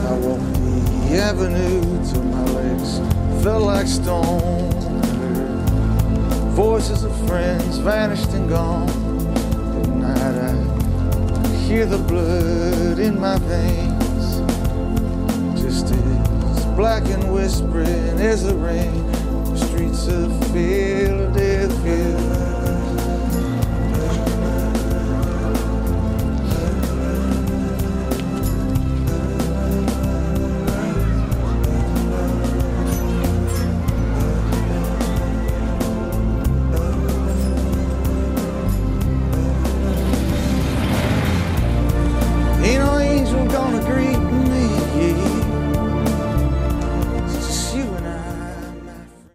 I walked the avenue till my legs felt like stone. I heard voices of friends vanished and gone. At night I hear the blood in my veins, just as black and whispering as the rain. The streets of Philadelphia